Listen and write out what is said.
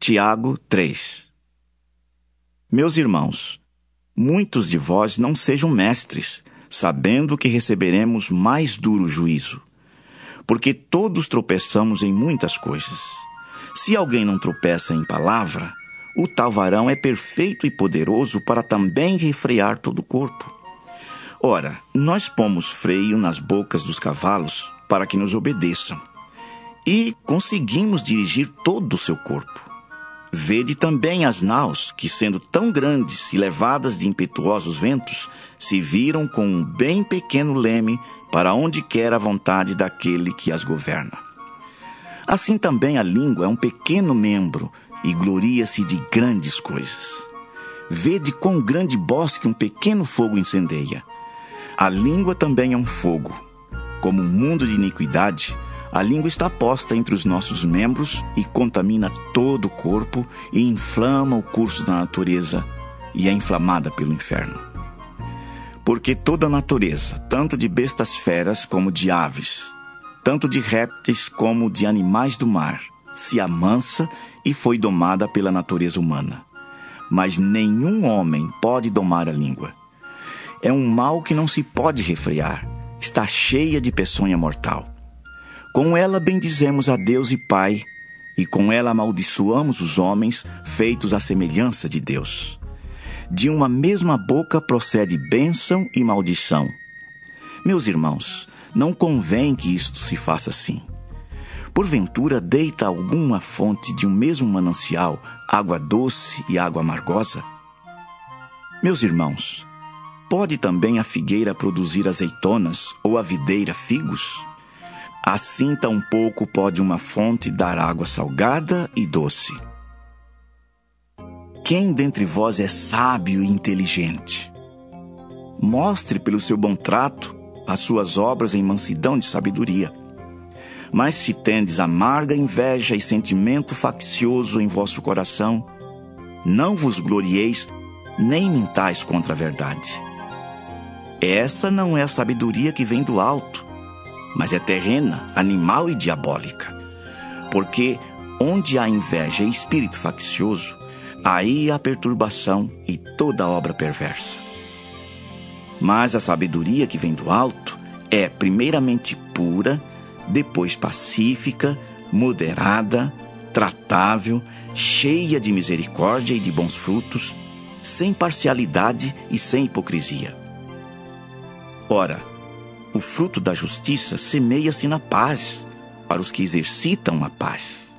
Tiago 3. Meus irmãos, muitos de vós não sejam mestres, sabendo que receberemos mais duro juízo. Porque todos tropeçamos em muitas coisas. Se alguém não tropeça em palavra, o tal varão é perfeito e poderoso para também refrear todo o corpo. Ora, nós pomos freio nas bocas dos cavalos para que nos obedeçam, e conseguimos dirigir todo o seu corpo. Vede também as naus, que sendo tão grandes e levadas de impetuosos ventos, se viram com um bem pequeno leme para onde quer a vontade daquele que as governa. Assim também a língua é um pequeno membro e gloria-se de grandes coisas. Vede quão grande bosque um pequeno fogo incendeia. A língua também é um fogo. Como um mundo de iniquidade, a língua está posta entre os nossos membros e contamina todo o corpo e inflama o curso da natureza e é inflamada pelo inferno. Porque toda a natureza, tanto de bestas feras como de aves, tanto de répteis como de animais do mar, se amansa e foi domada pela natureza humana. Mas nenhum homem pode domar a língua. É um mal que não se pode refrear, está cheia de peçonha mortal. Com ela bendizemos a Deus e Pai, e com ela amaldiçoamos os homens feitos à semelhança de Deus. De uma mesma boca procede bênção e maldição. Meus irmãos, não convém que isto se faça assim. Porventura deita alguma fonte de um mesmo manancial água doce e água amargosa? Meus irmãos, pode também a figueira produzir azeitonas ou a videira figos? Assim tampouco pode uma fonte dar água salgada e doce. Quem dentre vós é sábio e inteligente? Mostre pelo seu bom trato as suas obras em mansidão de sabedoria. Mas se tendes amarga inveja e sentimento faccioso em vosso coração, não vos glorieis nem mintais contra a verdade. Essa não é a sabedoria que vem do alto, mas é terrena, animal e diabólica. Porque onde há inveja e espírito faccioso, aí há perturbação e toda obra perversa. Mas a sabedoria que vem do alto é primeiramente pura, depois pacífica, moderada, tratável, cheia de misericórdia e de bons frutos, sem parcialidade e sem hipocrisia. Ora, o fruto da justiça semeia-se na paz, para os que exercitam a paz.